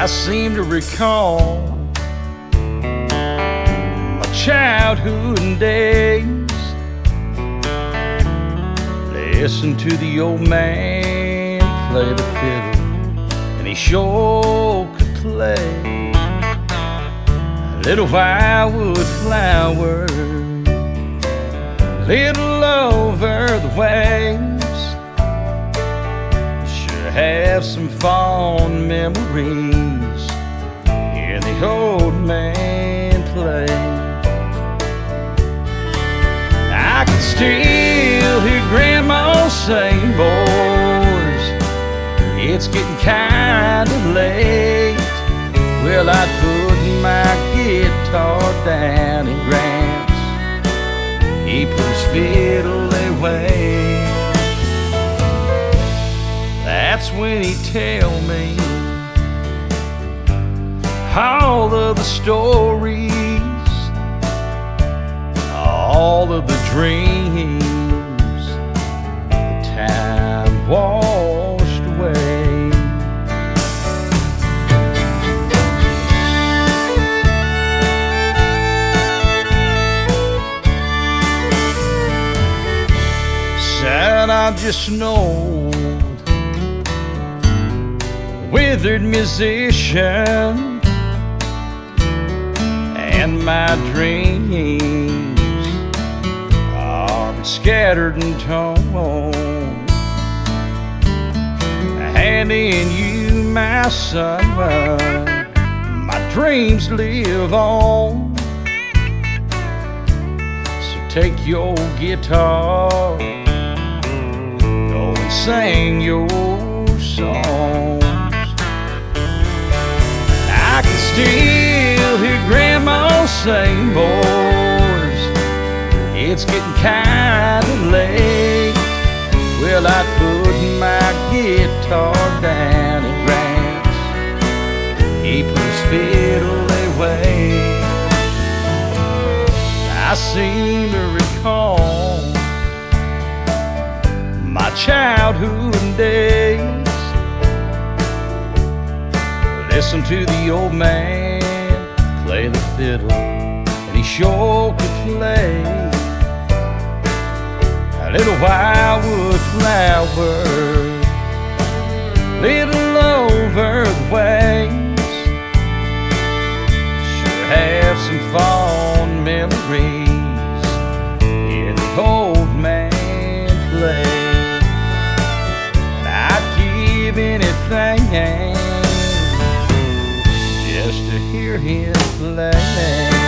seem to recall my childhood days. Listen to the old man play the fiddle, and he sure could play. Little wildwood flower, little over the waves, sure have some fond memories in the old man play. I can still hear Grandma saying, boys, it's getting kinda late. Well, I'd put my guitar down and Gramps, he put his fiddle away. That's when he'd tell me all of the stories, all of the dreams the time washed away. Son, I'm just an old withered musician, and my dreams are scattered and torn. And in you, my son, my dreams live on. So take your guitar, go and sing your songs. I can still hear Grandma saying, boys, it's getting kinda late. Well, I put my guitar down and Gramps, he put his fiddle away. I seem to recall my childhood days. Listen to the old man play the fiddle, and he sure could play. A little wildwood flower, little over the waves, sure have some fond memories in the old man play. And I'd give anything just to hear him play.